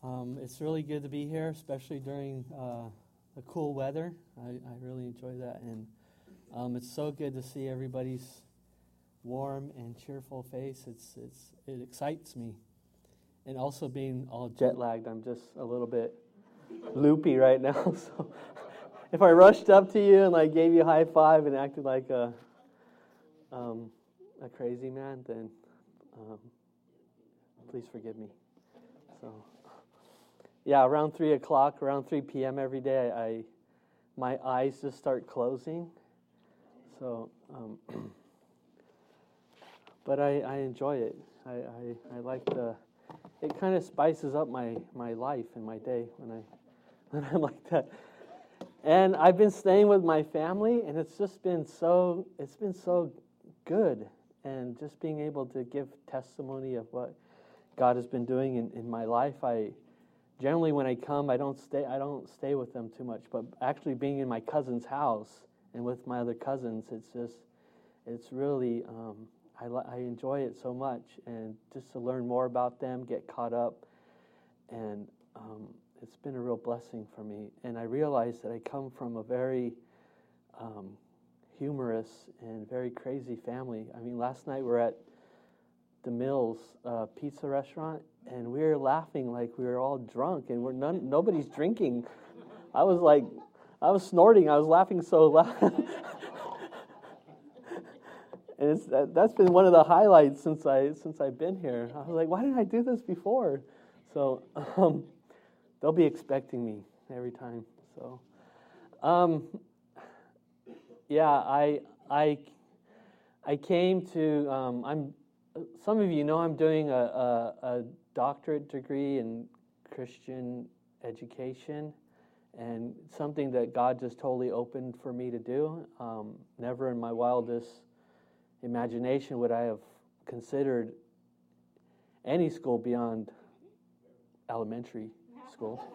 It's really good to be here, especially during the cool weather. I really enjoy that, and it's so good to see everybody's warm and cheerful face. It excites me, and also being all jet lagged, I'm just a little bit loopy right now. So if I rushed up to you and like gave you a high five and acted like a crazy man, then please forgive me. So. Yeah, around 3 o'clock, around 3 p.m. every day, my eyes just start closing. So, but I enjoy it. I like it kind of spices up my life and my day when I'm like that. And I've been staying with my family, and it's been so good, and just being able to give testimony of what God has been doing in my life. Generally, when I come, I don't stay with them too much. But actually, being in my cousin's house and with my other cousins, it's really I enjoy it so much, and just to learn more about them, get caught up, and it's been a real blessing for me. And I realize that I come from a very humorous and very crazy family. I mean, last night we're at the Mills pizza restaurant, and we were laughing like we were all drunk, and nobody's drinking. I was snorting. I was laughing so loud. And that's been one of the highlights since I've been here. I was like, why didn't I do this before? So they'll be expecting me every time. So yeah, I came to some of you know I'm doing a doctorate degree in Christian education, and something that God just totally opened for me to do. Never in my wildest imagination would I have considered any school beyond elementary school.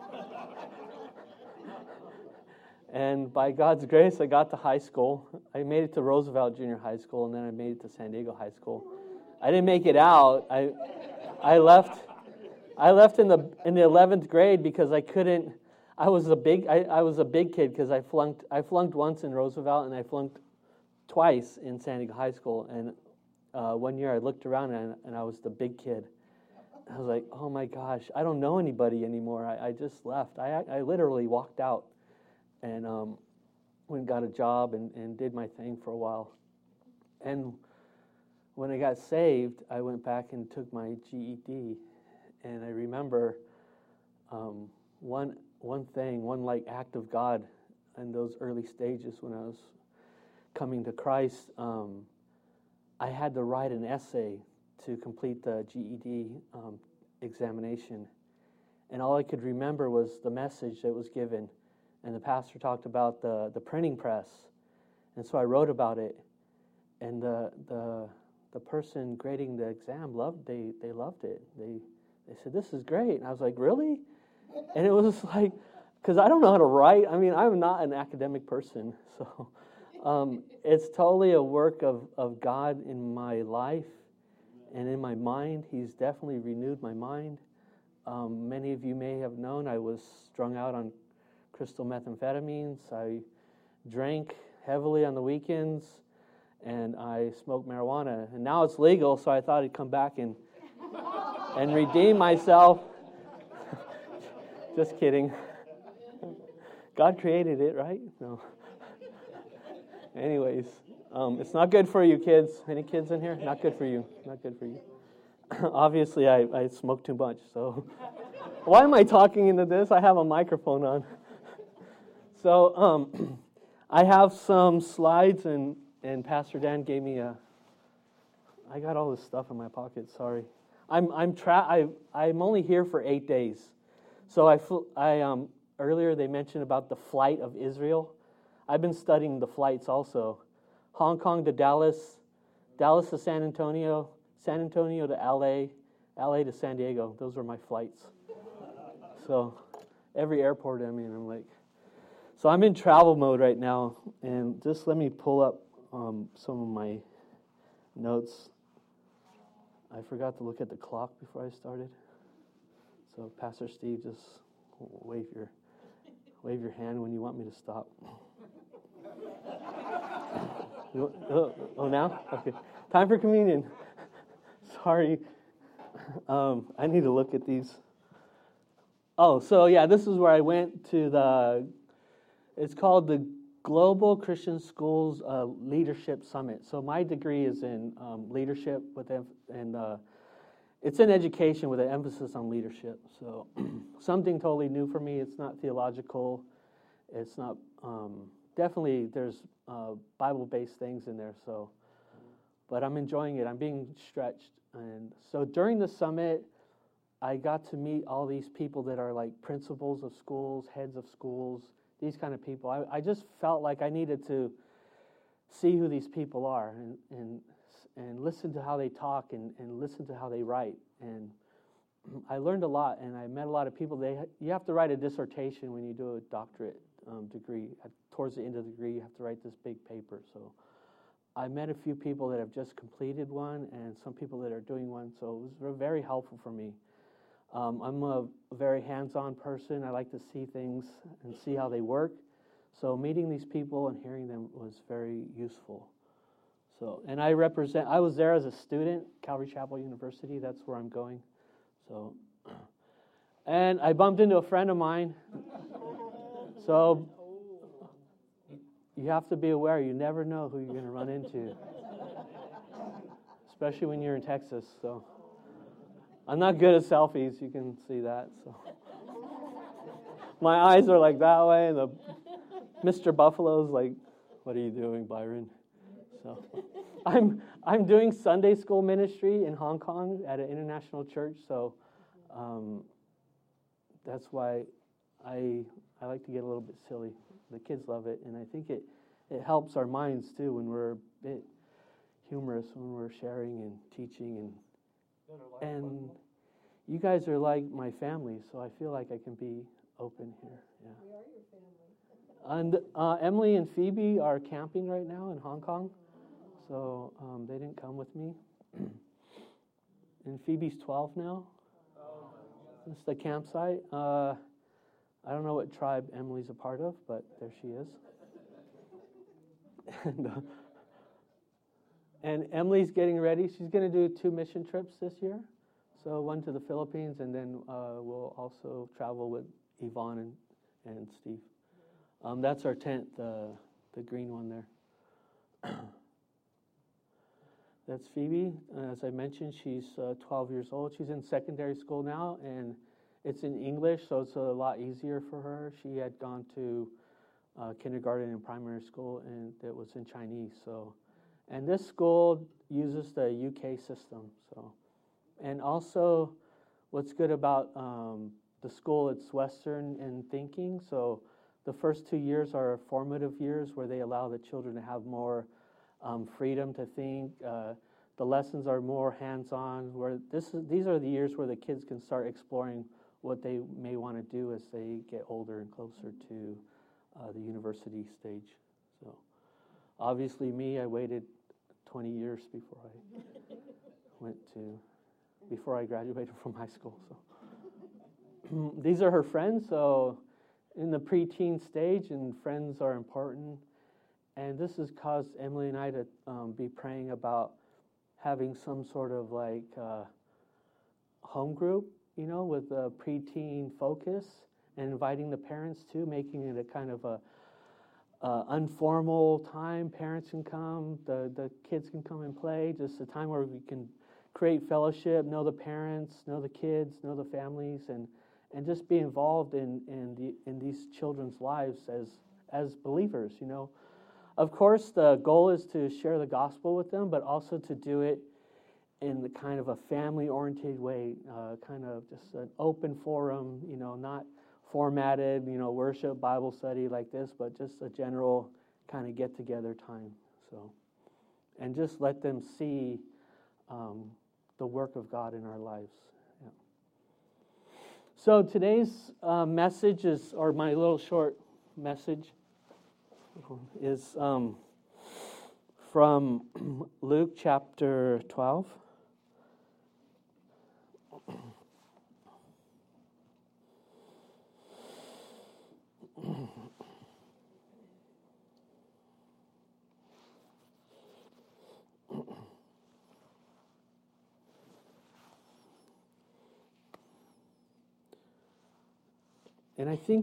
And by God's grace, I got to high school. I made it to Roosevelt Junior High School, and then I made it to San Diego High School. I didn't make it out. I left in the 11th grade because I couldn't. I was a big kid because I flunked once in Roosevelt, and I flunked twice in San Diego High School. And one year I looked around and I was the big kid. I was like, oh my gosh, I don't know anybody anymore. I just left. I literally walked out and went and got a job and did my thing for a while. And when I got saved, I went back and took my GED, and I remember one like act of God in those early stages when I was coming to Christ. I had to write an essay to complete the GED examination, and all I could remember was the message that was given, and the pastor talked about the printing press, and so I wrote about it, and the person grading the exam loved it. They said, this is great. And I was like, really? And it was like, because I don't know how to write. I mean, I'm not an academic person. So it's totally a work of God in my life and in my mind. He's definitely renewed my mind. Many of you may have known I was strung out on crystal methamphetamines. I drank heavily on the weekends, and I smoked marijuana. And now it's legal, so I thought I'd come back and redeem myself. Just kidding. God created it, right? No. Anyways, it's not good for you kids. Any kids in here? Not good for you. Not good for you. Obviously, I smoke too much, so why am I talking into this? I have a microphone on. So I have some slides, and Pastor Dan gave me I got all this stuff in my pocket. Sorry, I'm only here for 8 days. So I earlier they mentioned about the flight of Israel. I've been studying the flights also. Hong Kong to Dallas, Dallas to San Antonio, San Antonio to LA, LA to San Diego. Those were my flights. So every airport I'm in, I'm like. So I'm in travel mode right now, and just let me pull up some of my notes. I forgot to look at the clock before I started. So Pastor Steve, just wave your hand when you want me to stop. Oh, now? Okay. Time for communion. Sorry. I need to look at these. Oh, so yeah, this is where I went to it's called the Global Christian Schools Leadership Summit. So my degree is in leadership and it's in education with an emphasis on leadership. So something totally new for me. It's not theological. It's not, definitely there's Bible-based things in there. So, but I'm enjoying it. I'm being stretched. And so during the summit, I got to meet all these people that are like principals of schools, heads of schools, these kind of people. I just felt like I needed to see who these people are and listen to how they talk and listen to how they write. And I learned a lot, and I met a lot of people. You have to write a dissertation when you do a doctorate degree. Towards the end of the degree, you have to write this big paper. So I met a few people that have just completed one and some people that are doing one. So it was very helpful for me. I'm a very hands-on person. I like to see things and see how they work. So meeting these people and hearing them was very useful. So, and I was there as a student, Calvary Chapel University. That's where I'm going. So, and I bumped into a friend of mine. So you have to be aware. You never know who you're going to run into, especially when you're in Texas. So I'm not good at selfies. You can see that. So my eyes are like that way, and the Mr. Buffalo's like, "What are you doing, Byron?" So I'm doing Sunday school ministry in Hong Kong at an international church. So that's why I like to get a little bit silly. The kids love it, and I think it helps our minds too when we're a bit humorous when we're sharing and teaching and you guys are like my family, so I feel like I can be open here. Yeah. We are your family. And Emily and Phoebe are camping right now in Hong Kong, so they didn't come with me. And Phoebe's 12 now. It's the campsite. I don't know what tribe Emily's a part of, but there she is. And Emily's getting ready. She's going to do 2 mission trips this year. So one to the Philippines, and then we'll also travel with Yvonne and Steve. That's our tent, the green one there. That's Phoebe. As I mentioned, she's 12 years old. She's in secondary school now, and it's in English, so it's a lot easier for her. She had gone to kindergarten and primary school, and it was in Chinese. So, and this school uses the UK system. So, and also, what's good about the school, it's Western in thinking. So, the first 2 years are formative years where they allow the children to have more freedom to think. The lessons are more hands-on. These are the years where the kids can start exploring what they may want to do as they get older and closer to the university stage. So, obviously, I waited 20 years before I graduated from high school. So, these are her friends. So, in the preteen stage, and friends are important. And this has caused Emily and I to be praying about having some sort of like home group, with a preteen focus, and inviting the parents too, making it a kind of a informal time. Parents can come, the kids can come and play. Just a time where we can create fellowship, know the parents, know the kids, know the families, and just be involved in these children's lives as believers. Of course, the goal is to share the gospel with them, but also to do it in the kind of a family-oriented way, kind of just an open forum, not formatted, worship, Bible study like this, but just a general kind of get-together time. So, and just let them see the work of God in our lives. Yeah. So today's message or my little short message, is from Luke chapter 12. And I think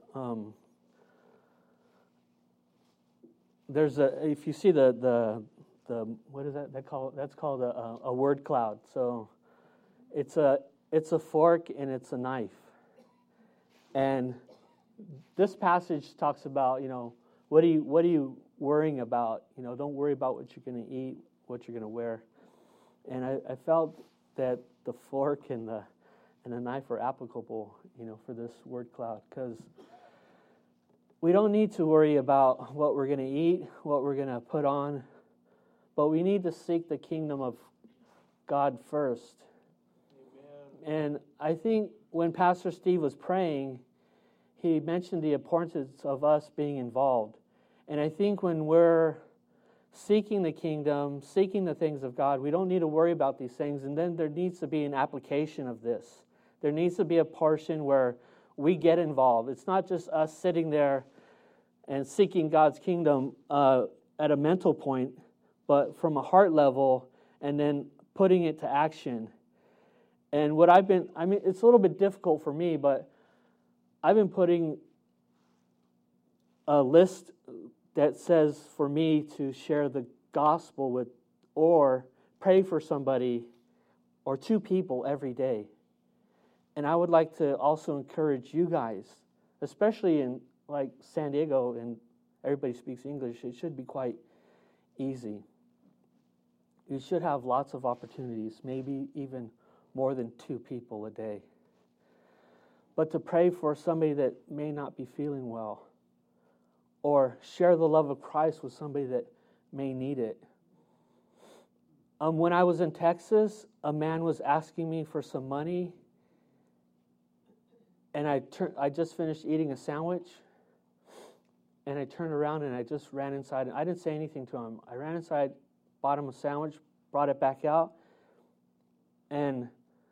there's if you see the what is that called? That's called a word cloud. So it's a fork and it's a knife. And this passage talks about, what are you worrying about? Don't worry about what you're going to eat, what you're going to wear. And I felt that the fork and the knife are applicable, for this word cloud, because we don't need to worry about what we're going to eat, what we're going to put on, but we need to seek the kingdom of God first. Amen. And I think when Pastor Steve was praying, he mentioned the importance of us being involved. And I think when we're seeking the kingdom, seeking the things of God, we don't need to worry about these things. And then there needs to be an application of this. There needs to be a portion where we get involved. It's not just us sitting there and seeking God's kingdom at a mental point, but from a heart level, and then putting it to action. And what it's a little bit difficult for me, but I've been putting a list that says for me to share the gospel with, or pray for somebody or two people every day. And I would like to also encourage you guys, especially in like San Diego, and everybody speaks English, it should be quite easy. You should have lots of opportunities, maybe even more than two people a day. But to pray for somebody that may not be feeling well, or share the love of Christ with somebody that may need it. When I was in Texas, a man was asking me for some money, and I just finished eating a sandwich, and I turned around and I just ran inside. And I didn't say anything to him. I ran inside, bought him a sandwich, brought it back out, and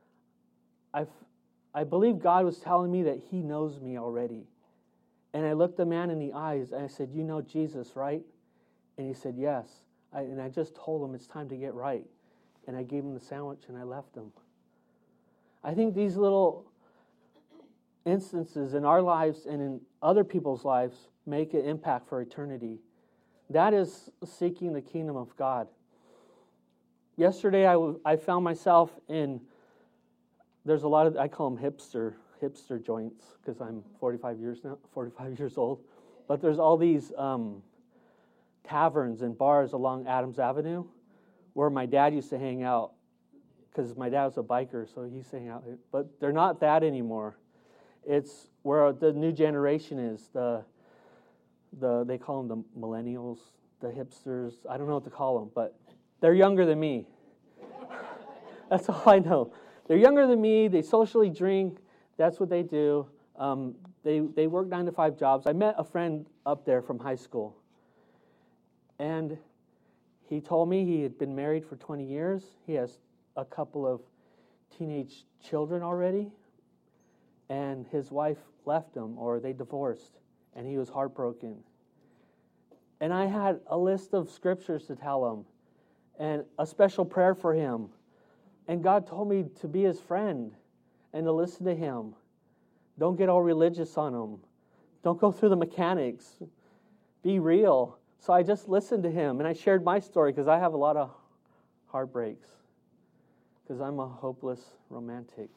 I believe God was telling me that He knows me already. And I looked the man in the eyes and I said, "You know Jesus, right?" And he said, "Yes." And I just told him it's time to get right. And I gave him the sandwich and I left him. I think these little instances in our lives and in other people's lives make an impact for eternity. That is seeking the kingdom of God. Yesterday I found myself in, there's a lot of, I call them hipster joints, because I'm 45 years old. But there's all these taverns and bars along Adams Avenue where my dad used to hang out, because my dad was a biker, so he used to hang out. But they're not that anymore. It's where the new generation is. They call them the millennials, the hipsters. I don't know what to call them, but they're younger than me. That's all I know. They're younger than me. They socially drink. That's what they do. They work 9-to-5 jobs. I met a friend up there from high school, and he told me he had been married for 20 years. He has a couple of teenage children already, and his wife left him, or they divorced, and he was heartbroken. And I had a list of scriptures to tell him, and a special prayer for him. And God told me to be his friend and to listen to him. Don't get all religious on him. Don't go through the mechanics. Be real. So I just listened to him, and I shared my story, because I have a lot of heartbreaks, because I'm a hopeless romantic.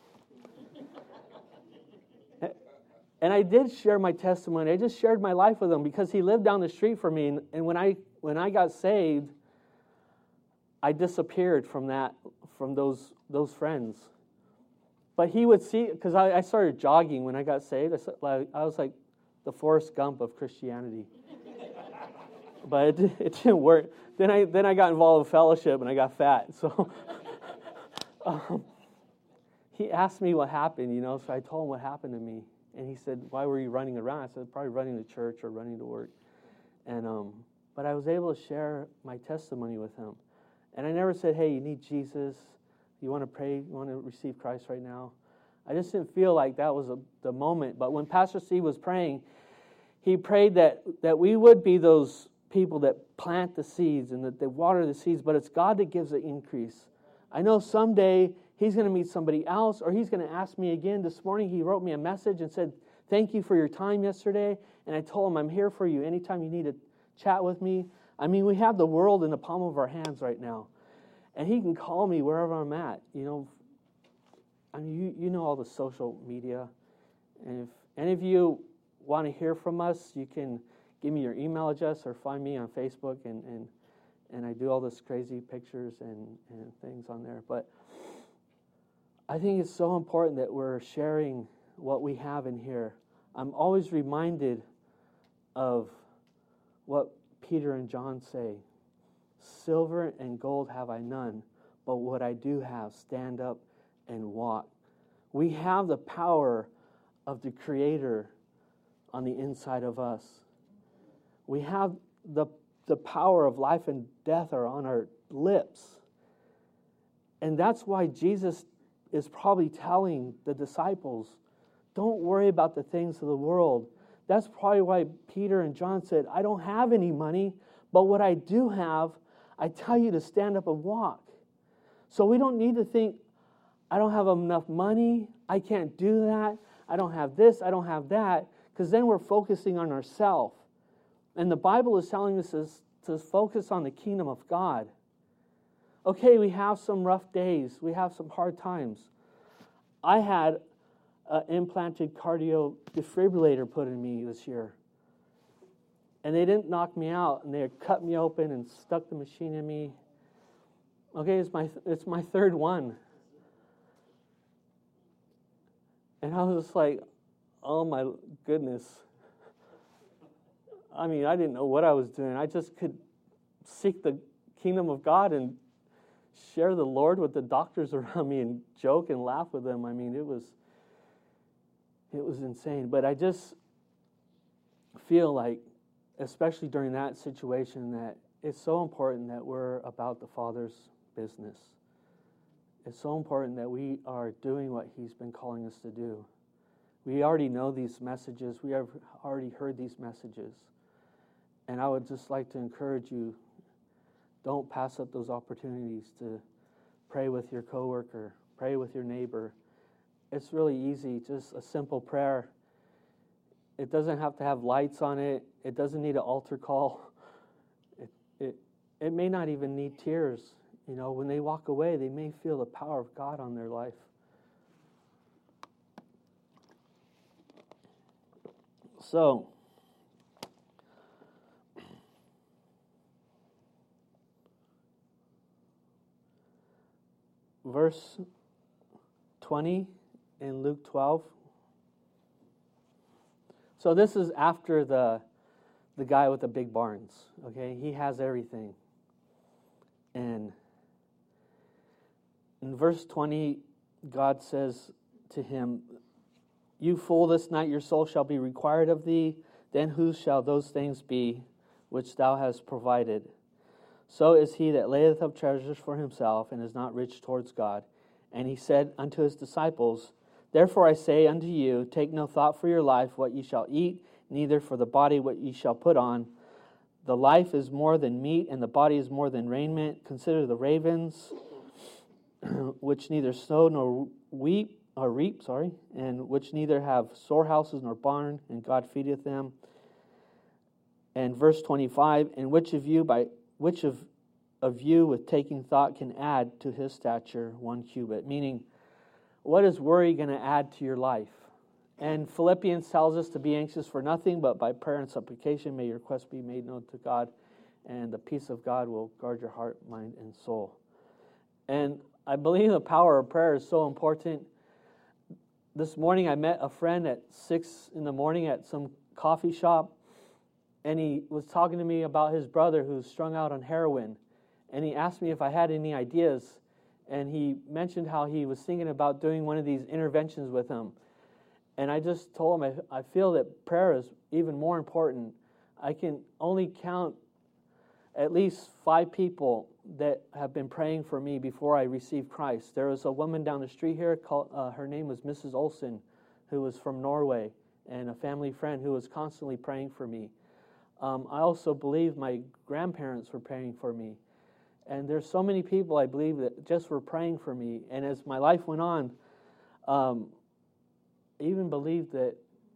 And I did share my testimony. I just shared my life with him, because he lived down the street from me. And when I got saved, I disappeared from those friends. But he would see, because I started jogging when I got saved. I was like the Forrest Gump of Christianity. But it didn't work. Then I got involved with fellowship and I got fat. So he asked me what happened, so I told him what happened to me. And he said, "Why were you running around?" I said, "Probably running to church or running to work." And but I was able to share my testimony with him. And I never said, "Hey, you need Jesus. You want to pray? You want to receive Christ right now?" I just didn't feel like that was the moment. But when Pastor Steve was praying, he prayed that we would be those people that plant the seeds and that they water the seeds, but it's God that gives the increase. I know someday he's going to meet somebody else, or he's going to ask me again. This morning he wrote me a message and said, thank you for your time yesterday. And I told him, I'm here for you anytime you need to chat with me. I mean, we have the world in the palm of our hands right now. And he can call me wherever I'm at. I mean, you know all the social media. And if any of you want to hear from us, you can give me your email address or find me on Facebook. And I do all this crazy pictures and things on there. But I think it's so important that we're sharing what we have in here. I'm always reminded of what Peter and John say. Silver and gold have I none, but what I do have, stand up and walk. We have the power of the Creator on the inside of us. We have the power of life and death are on our lips. And that's why Jesus is probably telling the disciples, don't worry about the things of the world. That's probably why Peter and John said, I don't have any money, but what I do have, I tell you to stand up and walk. So we don't need to think, I don't have enough money, I can't do that, I don't have this, I don't have that, because then we're focusing on ourselves. And the Bible is telling us to focus on the kingdom of God. Okay, we have some rough days, we have some hard times. I had an implanted cardio defibrillator put in me this year. And they didn't knock me out, and they had cut me open and stuck the machine in me. Okay, it's my third one. And I was just like, oh my goodness. I mean, I didn't know what I was doing. I just could seek the kingdom of God and share the Lord with the doctors around me and joke and laugh with them. I mean, it was insane. But I just feel like, especially during that situation, that it's so important that we're about the Father's business. It's so important that we are doing what He's been calling us to do. We already know these messages. We have already heard these messages. And I would just like to encourage you, don't pass up those opportunities to pray with your coworker, pray with your neighbor. It's really easy, just a simple prayer. It doesn't have to have lights on it. It doesn't need an altar call. It may not even need tears. When they walk away, they may feel the power of God on their life. So, verse 20 in Luke 12. So this is after the guy with the big barns, okay? He has everything. And in verse 20, God says to him, you fool, this night your soul shall be required of thee. Then whose shall those things be which thou hast provided? So is he that layeth up treasures for himself and is not rich towards God. And he said unto his disciples, therefore I say unto you, take no thought for your life, what ye shall eat, neither for the body what ye shall put on. The life is more than meat, and the body is more than raiment. Consider the ravens, which neither sow nor reap, and which neither have storehouses nor barn, and God feedeth them. And verse 25, and which of you with taking thought can add to his stature 1 cubit? Meaning, what is worry going to add to your life? And Philippians tells us to be anxious for nothing, but by prayer and supplication may your requests be made known to God, and the peace of God will guard your heart, mind, and soul. And I believe the power of prayer is so important. This morning I met a friend at 6 a.m. at some coffee shop, and he was talking to me about his brother who's strung out on heroin. And he asked me if I had any ideas, and he mentioned how he was thinking about doing one of these interventions with him. And I just told him I feel that prayer is even more important. I can only count at least 5 people that have been praying for me before I received Christ. There was a woman down the street here, her name was Mrs. Olson, who was from Norway, and a family friend who was constantly praying for me. I also believe my grandparents were praying for me. And there's so many people, I believe, that just were praying for me. And as my life went on, I even believed that,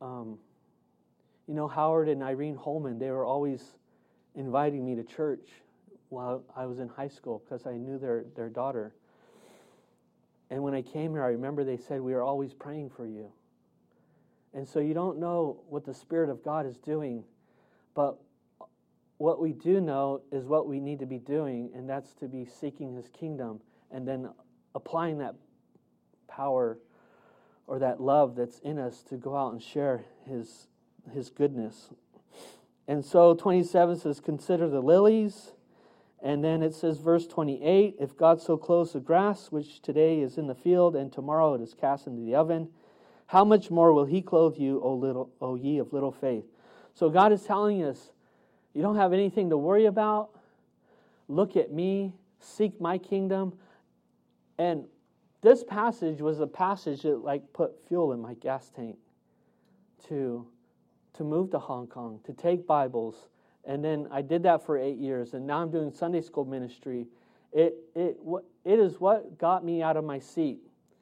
Howard and Irene Holman, they were always inviting me to church while I was in high school because I knew their daughter. And when I came here, I remember they said, we are always praying for you. And so you don't know what the Spirit of God is doing, but what we do know is what we need to be doing, and that's to be seeking His kingdom and then applying that power or that love that's in us to go out and share His goodness. And so 27 says, consider the lilies. And then it says, verse 28, if God so clothes the grass, which today is in the field, and tomorrow it is cast into the oven, how much more will He clothe you, O ye of little faith? So God is telling us, you don't have anything to worry about. Look at me, seek my kingdom. And this passage was a passage that put fuel in my gas tank to move to Hong Kong, to take Bibles. And then I did that for 8 years, and now I'm doing Sunday school ministry. It is what got me out of my seat.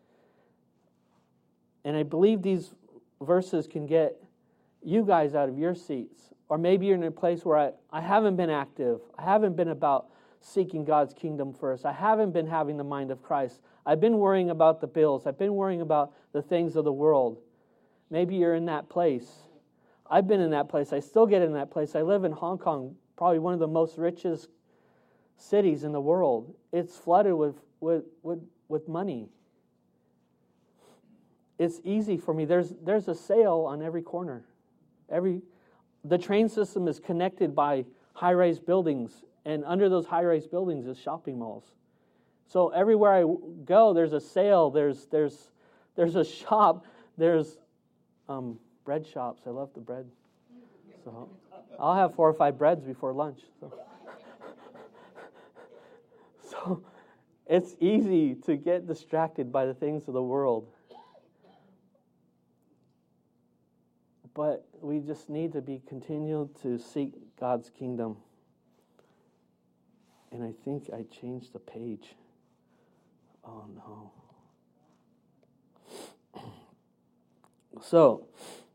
And I believe these verses can get you guys out of your seats. Or maybe you're in a place where I haven't been active. I haven't been about seeking God's kingdom first. I haven't been having the mind of Christ. I've been worrying about the bills. I've been worrying about the things of the world. Maybe you're in that place. I've been in that place. I still get in that place. I live in Hong Kong, probably one of the most richest cities in the world. It's flooded with money. It's easy for me. There's a sale on every corner. The train system is connected by high-rise buildings, and under those high-rise buildings is shopping malls. So everywhere I go, there's a sale. There's a shop. There's bread shops. I love the bread. So I'll have 4 or 5 breads before lunch. So it's easy to get distracted by the things of the world. But we just need to be continual to seek God's kingdom. And I think I changed the page. Oh no. So,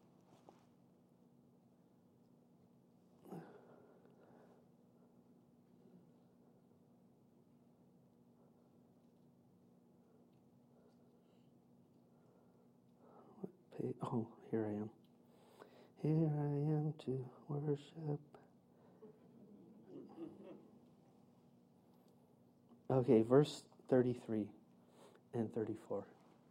here I am. Here I am to worship. Okay, verse 33 and 34.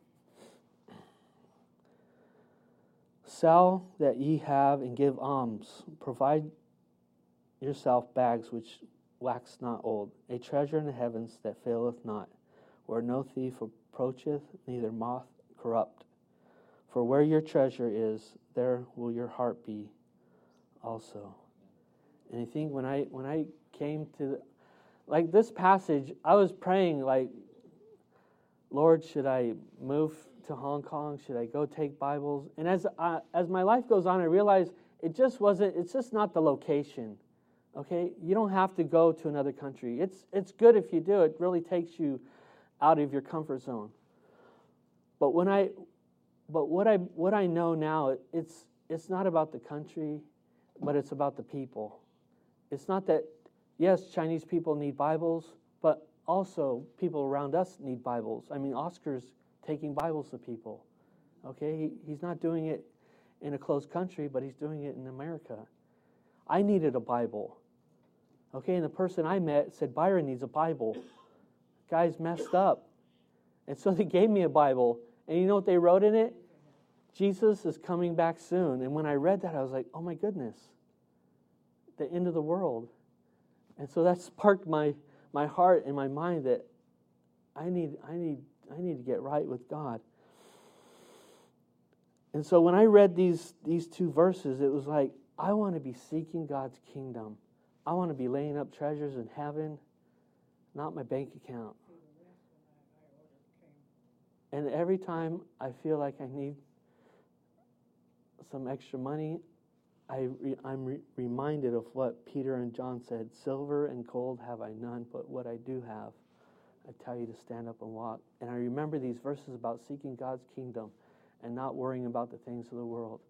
Sell that ye have and give alms. Provide yourself bags which wax not old, a treasure in the heavens that faileth not, where no thief approacheth, neither moth corrupt. For where your treasure is, there will your heart be also. And I think when I came to this passage, I was praying Lord, should I move to Hong Kong? Should I go take Bibles? And as my life goes on, I realize it's just not the location. Okay? You don't have to go to another country. It's good if you do. It really takes you out of your comfort zone. But what I know now, it's not about the country, but it's about the people. It's not that, yes, Chinese people need Bibles, but also people around us need Bibles. I mean, Oscar's taking Bibles to people. Okay? He's not doing it in a closed country, but he's doing it in America. I needed a Bible. Okay? And the person I met said, Byron needs a Bible. Guy's messed up. And so they gave me a Bible. And you know what they wrote in it? Jesus is coming back soon. And when I read that, I was like, oh my goodness. The end of the world. And so that sparked my heart and my mind that I need to get right with God. And so when I read these 2 verses, it was like, I want to be seeking God's kingdom. I want to be laying up treasures in heaven, not my bank account. And every time I feel like I need some extra money, I'm reminded of what Peter and John said, silver and gold have I none, but what I do have, I tell you to stand up and walk. And I remember these verses about seeking God's kingdom and not worrying about the things of the world.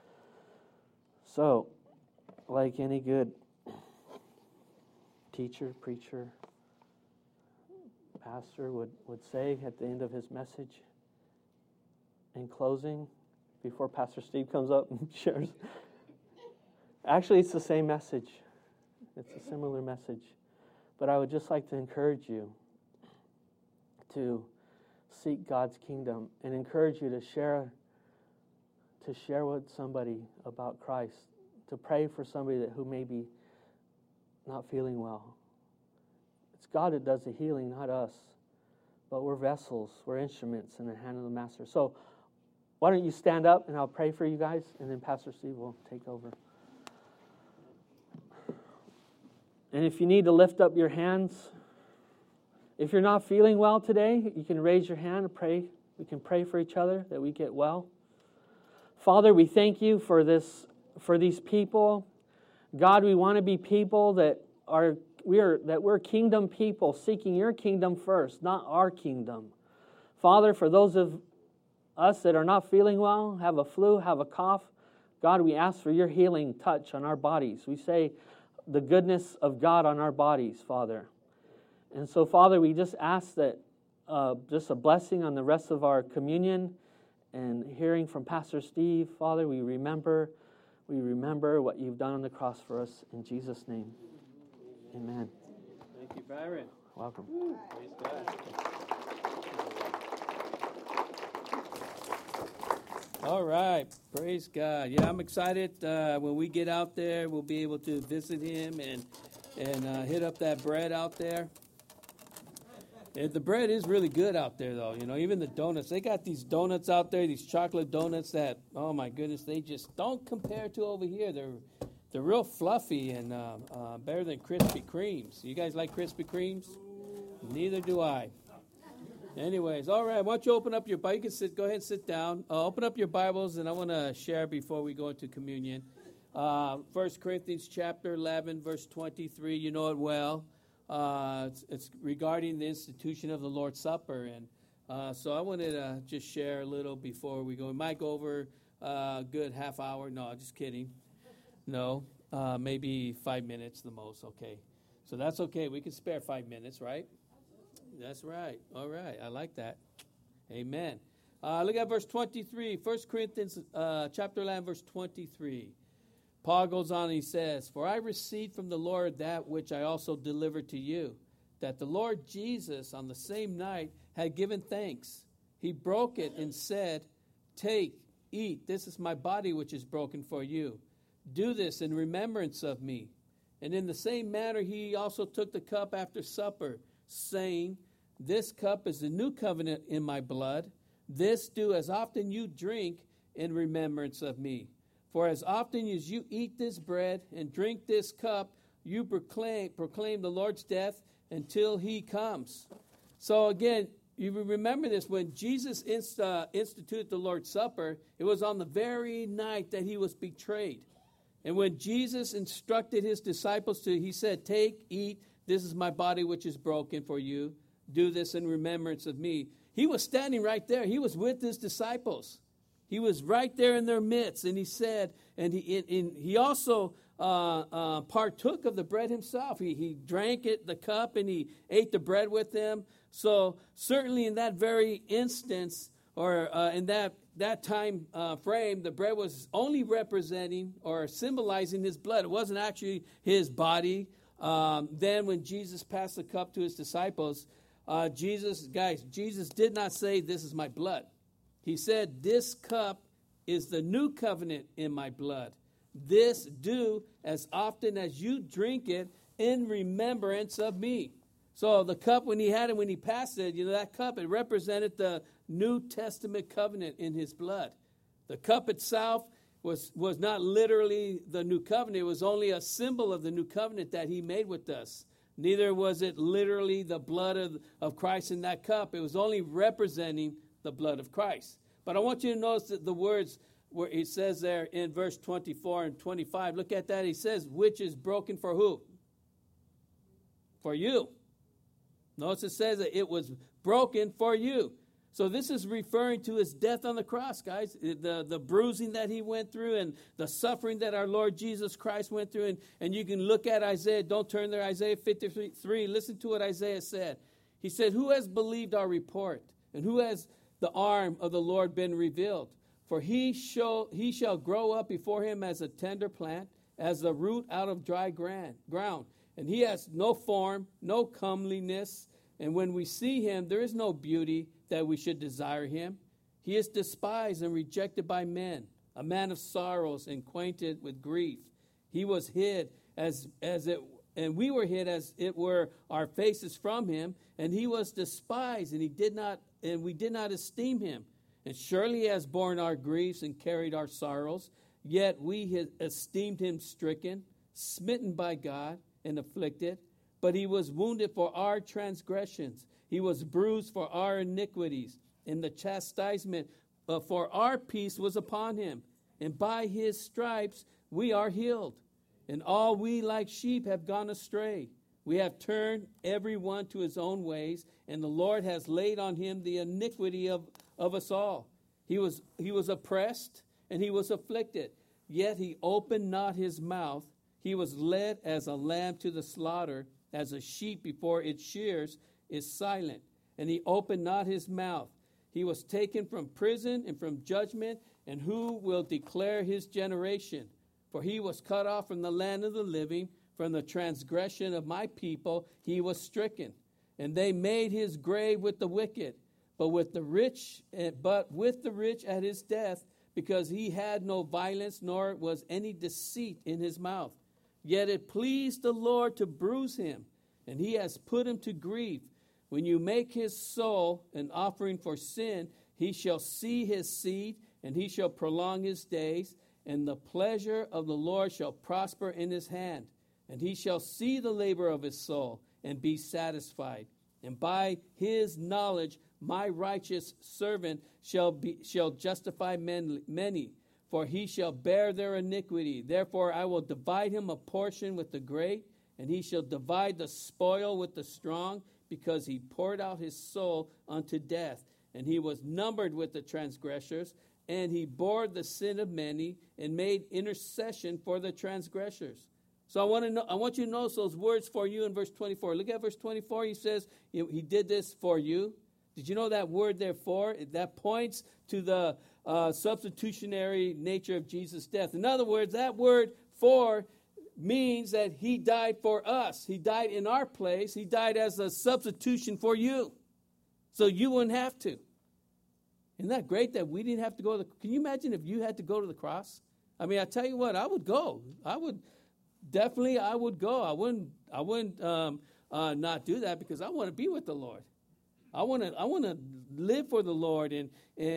So, like any good teacher, preacher, pastor would say at the end of his message, in closing, before Pastor Steve comes up and shares. Actually, it's the same message. It's a similar message. But I would just like to encourage you to seek God's kingdom and encourage you to share with somebody about Christ, to pray for somebody who may be not feeling well. It's God that does the healing, not us. But we're vessels, we're instruments in the hand of the Master. So why don't you stand up and I'll pray for you guys, and then Pastor Steve will take over. And if you need to lift up your hands, if you're not feeling well today, you can raise your hand and pray. We can pray for each other that we get well. Father, we thank you for these people. God, we want to be people that we're kingdom people, seeking your kingdom first, not our kingdom. Father, for those of us that are not feeling well, have a flu, have a cough, God, we ask for your healing touch on our bodies. We say the goodness of God on our bodies, Father. And so, Father, we just ask that just a blessing on the rest of our communion and hearing from Pastor Steve. Father, we remember what you've done on the cross for us. In Jesus' name, amen. Thank you, Byron. Welcome. Praise God. All right, praise God. Yeah, I'm excited. When we get out there, we'll be able to visit him and hit up that bread out there. The bread is really good out there, though. You know, even the donuts. They got these donuts out there, these chocolate donuts that, oh my goodness, they just don't compare to over here. They're real fluffy and better than Krispy Kremes. You guys like Krispy Kremes? Neither do I. Anyways, all right. Why don't you open up your Bible? You can go ahead and sit down. Open up your Bibles, and I want to share before we go into communion. 1 Corinthians chapter 11, verse 23. You know it well. It's regarding the institution of the Lord's Supper. And so I wanted to just share a little before we go. We might go over a good half hour. No, just kidding. No, maybe 5 minutes the most. Okay. So that's okay. We can spare 5 minutes, right? That's right. All right. I like that. Amen. Look at verse 23. 1 Corinthians chapter 11, verse 23. Paul goes on and he says, "For I received from the Lord that which I also delivered to you, that the Lord Jesus on the same night had given thanks. He broke it and said, 'Take, eat, this is my body which is broken for you. Do this in remembrance of me.' And in the same manner he also took the cup after supper, saying, 'This cup is the new covenant in my blood. This do as often you drink in remembrance of me. For as often as you eat this bread and drink this cup, you proclaim the Lord's death until he comes.'" So again, you remember this, when Jesus instituted the Lord's Supper, it was on the very night that he was betrayed. And when Jesus instructed his disciples he said, "Take, eat, this is my body which is broken for you. Do this in remembrance of me." He was standing right there. He was with his disciples. He was right there in their midst, and he said, and he also partook of the bread himself. He drank the cup, and he ate the bread with them. So certainly in that very instance, or in that time frame, the bread was only representing or symbolizing his blood. It wasn't actually his body. Then when Jesus passed the cup to his disciples, Jesus did not say, "This is my blood." He said, "This cup is the new covenant in my blood. This do as often as you drink it in remembrance of me." So the cup, when he had it, when he passed it, that cup, it represented the New Testament covenant in his blood. The cup itself was not literally the new covenant. It was only a symbol of the new covenant that he made with us. Neither was it literally the blood of Christ in that cup. It was only representing the blood of Christ. But I want you to notice that the words where he says there in verse 24 and 25, look at that. He says, which is broken for who? For you. Notice it says that it was broken for you. So this is referring to his death on the cross, guys. The bruising that he went through and the suffering that our Lord Jesus Christ went through. And you can look at Isaiah. Don't turn there. Isaiah 53. Listen to what Isaiah said. He said, who has believed our report? And who has the arm of the Lord been revealed? For he shall grow up before him as a tender plant, as the root out of dry ground. And he has no form, no comeliness. And when we see him, there is no beauty that we should desire him. He is despised and rejected by men, a man of sorrows and acquainted with grief. He was hid and we were hid as it were our faces from him, and he was despised, and we did not esteem him. And surely he has borne our griefs and carried our sorrows, yet we esteemed him stricken, smitten by God, and afflicted. But he was wounded for our transgressions. He was bruised for our iniquities. And the chastisement for our peace was upon him. And by his stripes we are healed. And all we like sheep have gone astray. We have turned every one to his own ways. And the Lord has laid on him the iniquity of us all. He was oppressed and he was afflicted. Yet he opened not his mouth. He was led as a lamb to the slaughter, as a sheep before its shears is silent. And he opened not his mouth. He was taken from prison and from judgment, and who will declare his generation? For he was cut off from the land of the living, from the transgression of my people he was stricken. And they made his grave with the wicked, but with the rich at his death, because he had no violence, nor was any deceit in his mouth. Yet it pleased the Lord to bruise him, and he has put him to grief. When you make his soul an offering for sin, he shall see his seed, and he shall prolong his days, and the pleasure of the Lord shall prosper in his hand. And he shall see the labor of his soul, and be satisfied. And by his knowledge my righteous servant shall justify many, for he shall bear their iniquity. Therefore I will divide him a portion with the great, and he shall divide the spoil with the strong, because he poured out his soul unto death. And he was numbered with the transgressors, and he bore the sin of many, and made intercession for the transgressors. So I want you to notice those words for you in verse 24. Look at verse 24. He says, he did this for you. Did you know that word therefore? That points to the substitutionary nature of Jesus' death. In other words, that word for means that he died for us. He died in our place. He died as a substitution for you. So you wouldn't have to. Isn't that great that we didn't have to go can you imagine if you had to go to the cross? I mean, I tell you what, I would go. I would go. I wouldn't not do that, because I want to be with the Lord. I want to live for the Lord, and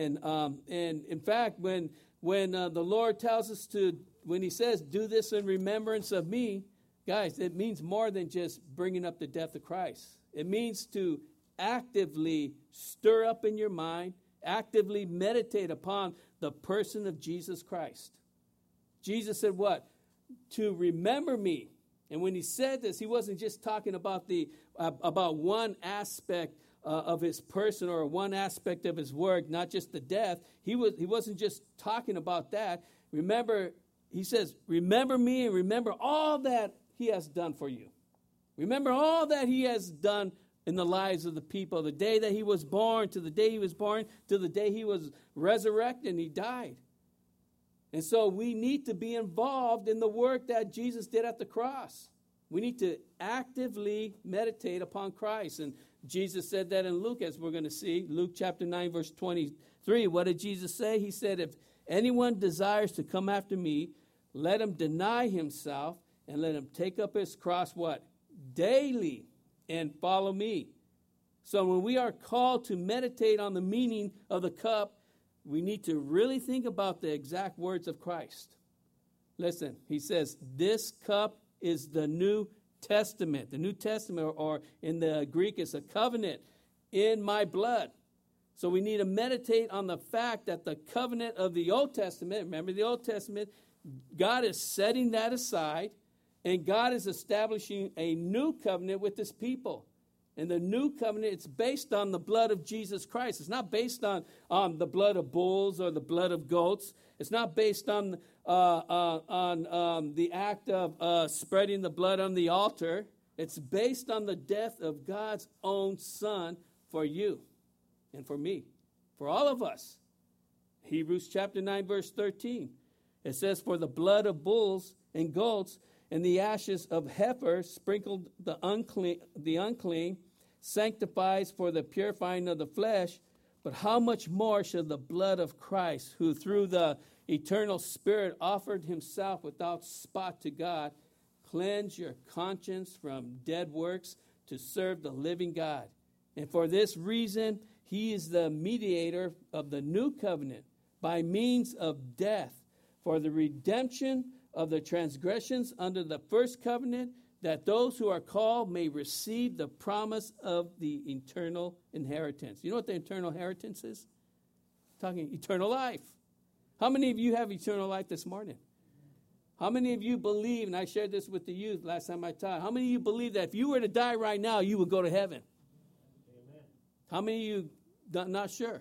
in fact, when the Lord tells us when he says, do this in remembrance of me, guys, it means more than just bringing up the death of Christ. It means to actively stir up in your mind, actively meditate upon the person of Jesus Christ. Jesus said what? To remember me. And when he said this, he wasn't just talking about about one aspect of his person or one aspect of his work, not just the death. He wasn't just talking about that. Remember, he says, remember me and remember all that he has done for you. Remember all that he has done in the lives of the people. The day that he was born, to the day he was born, to the day he was resurrected and he died. And so we need to be involved in the work that Jesus did at the cross. We need to actively meditate upon Christ. And Jesus said that in Luke, as we're going to see. Luke chapter 9, verse 23. What did Jesus say? He said, if anyone desires to come after me, let him deny himself and let him take up his cross, what? Daily, and follow me. So when we are called to meditate on the meaning of the cup, we need to really think about the exact words of Christ. Listen, he says, this cup is the New Testament. The New Testament, or in the Greek, is a covenant in my blood. So we need to meditate on the fact that the covenant of the Old Testament, remember the Old Testament, God is setting that aside, and God is establishing a new covenant with his people. And the new covenant, it's based on the blood of Jesus Christ. It's not based on the blood of bulls or the blood of goats. It's not based on the act of spreading the blood on the altar. It's based on the death of God's own Son for you and for me, for all of us. Hebrews chapter 9, verse 13. It says, for the blood of bulls and goats and the ashes of heifers sprinkled the unclean sanctifies for the purifying of the flesh, but how much more shall the blood of Christ, who through the eternal Spirit offered himself without spot to God, cleanse your conscience from dead works to serve the living God. And for this reason, he is the mediator of the new covenant by means of death for the redemption of the transgressions under the first covenant, that those who are called may receive the promise of the eternal inheritance. You know what the eternal inheritance is? Talking eternal life. How many of you have eternal life this morning? How many of you believe, and I shared this with the youth last time I taught, how many of you believe that if you were to die right now, you would go to heaven? Amen. How many of you not sure?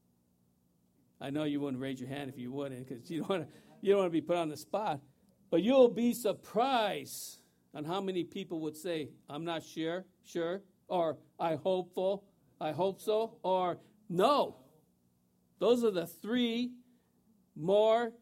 I know you wouldn't raise your hand if you wouldn't, because you don't want to be put on the spot. But you'll be surprised on how many people would say, I'm not sure, or I hope so, or no. Those are the three more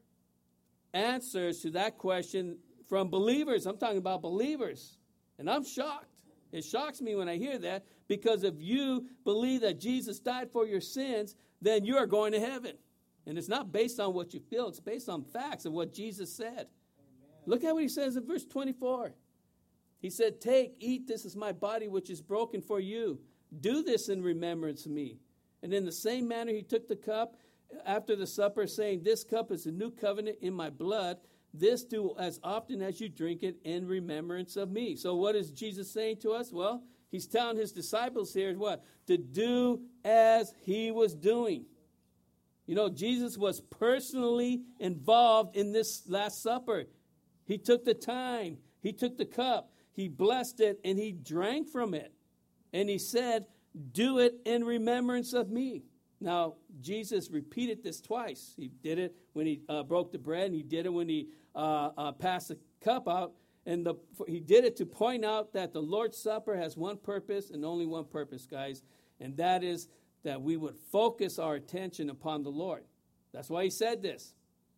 answers to that question from believers. I'm talking about believers. And I'm shocked. It shocks me when I hear that, because if you believe that Jesus died for your sins, then you are going to heaven. And it's not based on what you feel. It's based on facts of what Jesus said. Amen. Look at what he says in verse 24. He said, take, eat, this is my body which is broken for you. Do this in remembrance of me. And in the same manner he took the cup after the supper, saying, this cup is a new covenant in my blood. This do as often as you drink it in remembrance of me. So what is Jesus saying to us? Well, he's telling his disciples here what? To do as he was doing. You know, Jesus was personally involved in this Last Supper. He took the time. He took the cup. He blessed it, and he drank from it. And he said, do it in remembrance of me. Now, Jesus repeated this twice. He did it when he broke the bread, and he did it when he passed the cup out. And he did it to point out that the Lord's Supper has one purpose and only one purpose, guys, and that is that we would focus our attention upon the Lord. That's why he said this.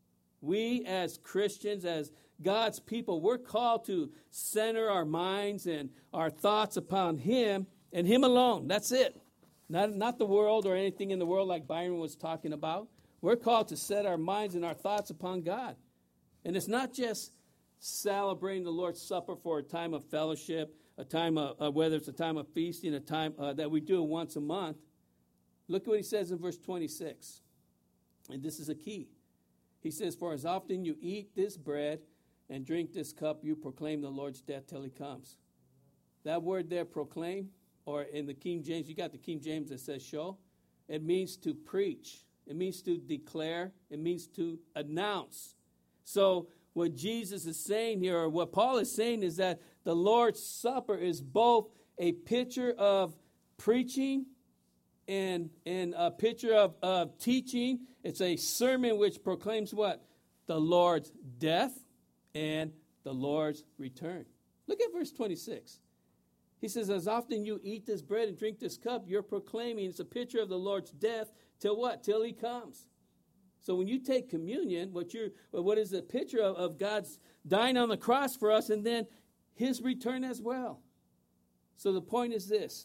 We as Christians, as God's people, we're called to center our minds and our thoughts upon him and him alone. That's it. Not the world or anything in the world like Byron was talking about. We're called to set our minds and our thoughts upon God. And it's not just celebrating the Lord's Supper for a time of fellowship, a time of, whether it's a time of feasting, a time that we do once a month. Look at what he says in verse 26. And this is a key. He says, for as often you eat this bread and drink this cup, you proclaim the Lord's death till he comes. That word there, proclaim, or in the King James, you got the King James that says show. It means to preach. It means to declare. It means to announce. So what Jesus is saying here, or what Paul is saying, is that the Lord's Supper is both a picture of preaching and a picture of teaching. It's a sermon which proclaims what? The Lord's death and the Lord's return. Look at verse 26. He says, as often you eat this bread and drink this cup, you're proclaiming, it's a picture of the Lord's death till what? Till he comes. So when you take communion, what is the picture of God's dying on the cross for us and then his return as well. So the point is this.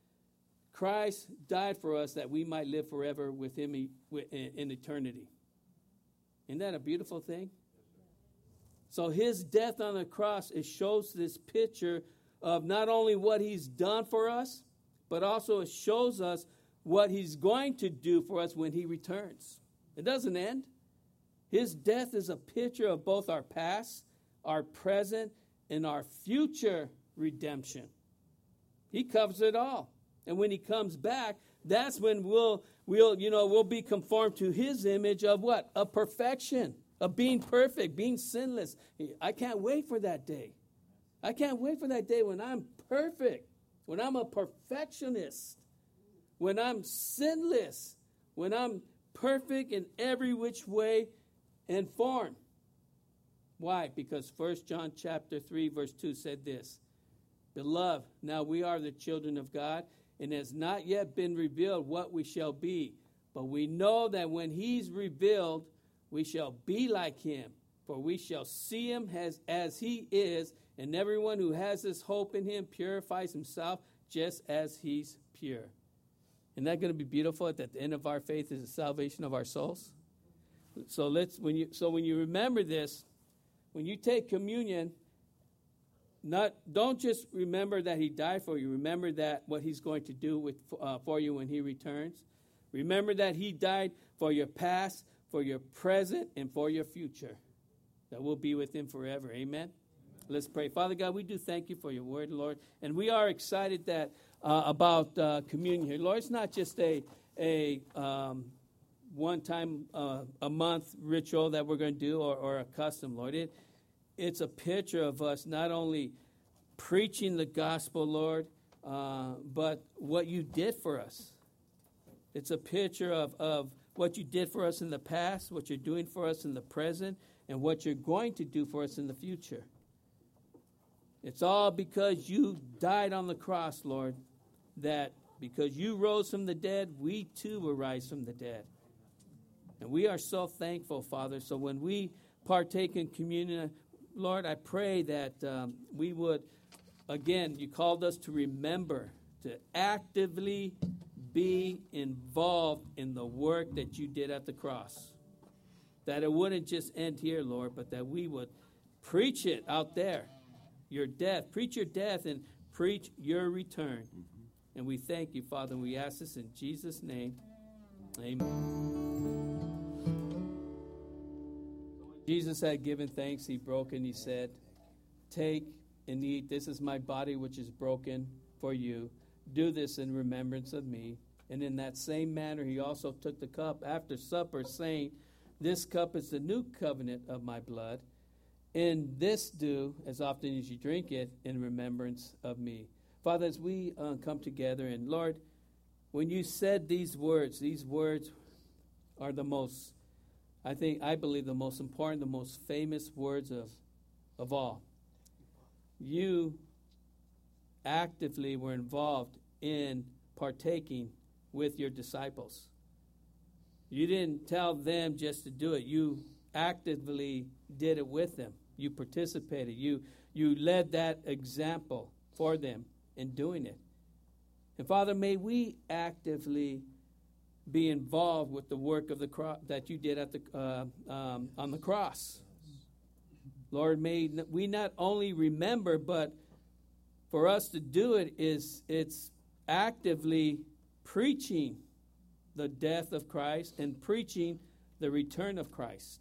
Christ died for us that we might live forever with him in eternity. Isn't that a beautiful thing? So his death on the cross, it shows this picture of not only what he's done for us, but also it shows us what he's going to do for us when he returns. It doesn't end. His death is a picture of both our past, our present, and our future redemption. He covers it all. And when he comes back, That's when we'll be conformed to his image of what? Of perfection, of being perfect, being sinless. I can't wait for that day. I can't wait for that day when I'm perfect, when I'm a perfectionist, when I'm sinless, when I'm perfect in every which way and form. Why? Because 1 John chapter 3, verse 2 said this, Beloved, now we are the children of God, and it has not yet been revealed what we shall be. But we know that when he's revealed, we shall be like him, for we shall see him as he is, and everyone who has this hope in him purifies himself just as he's pure. Isn't that going to be beautiful? At the end of our faith is the salvation of our souls. So when you remember this, when you take communion, don't just remember that he died for you. Remember that what he's going to do for you when he returns. Remember that he died for your past, for your present, and for your future. That we'll be with him forever. Amen. Let's pray. Father God, we do thank you for your word, Lord. And we are excited that about communion here. Lord, it's not just a one time a month ritual that we're going to do or a custom, Lord. It's a picture of us not only preaching the gospel, Lord, but what you did for us. It's a picture of what you did for us in the past, what you're doing for us in the present, and what you're going to do for us in the future. It's all because you died on the cross, Lord, that because you rose from the dead, we too will rise from the dead. And we are so thankful, Father. So when we partake in communion, Lord, I pray that we would, again, you called us to remember, to actively be involved in the work that you did at the cross. That it wouldn't just end here, Lord, but that we would preach it out there. Your death. Preach your death and preach your return. And we thank you, Father, and we ask this in Jesus' name. Amen. Jesus had given thanks. He broke and he said, Take and eat. This is my body which is broken for you. Do this in remembrance of me. And in that same manner, he also took the cup after supper, saying, This cup is the new covenant of my blood. And this do, as often as you drink it, in remembrance of me. Father, as we come together, and Lord, when you said these words are the most, I believe the most important, the most famous words of all. You actively were involved in partaking with your disciples. You didn't tell them just to do it. You actively did it with them. You participated. You led that example for them in doing it. And Father, may we actively be involved with the work of the cross that you did at on the cross. Lord, may we not only remember, but for us to do it's actively preaching the death of Christ and preaching the return of Christ.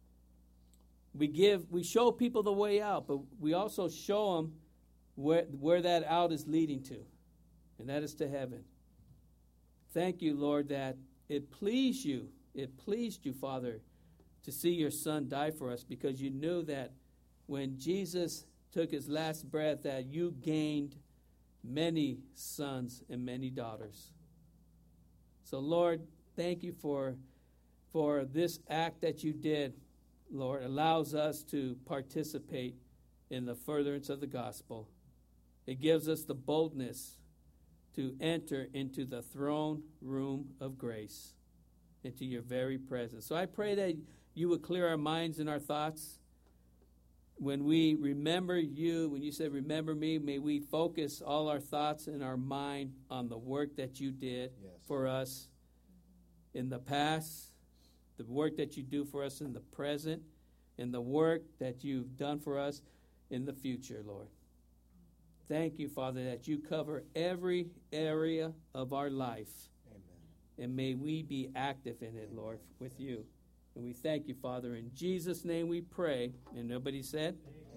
We show people the way out, but we also show them where that out is leading to, and that is to heaven. Thank you, Lord, that it pleased you, Father, to see your Son die for us, because you knew that when Jesus took his last breath, that you gained many sons and many daughters. So, Lord, thank you for this act that you did, Lord, allows us to participate in the furtherance of the gospel. It gives us the boldness to enter into the throne room of grace, into your very presence. So I pray that you would clear our minds and our thoughts. When we remember you, when you said, remember me, may we focus all our thoughts and our mind on the work that you did for us in the past, the work that you do for us in the present, and the work that you've done for us in the future, Lord. Thank you, Father, that you cover every area of our life. Amen. And may we be active in it, Lord, with you. And we thank you, Father. In Jesus' name we pray. And nobody said? Amen.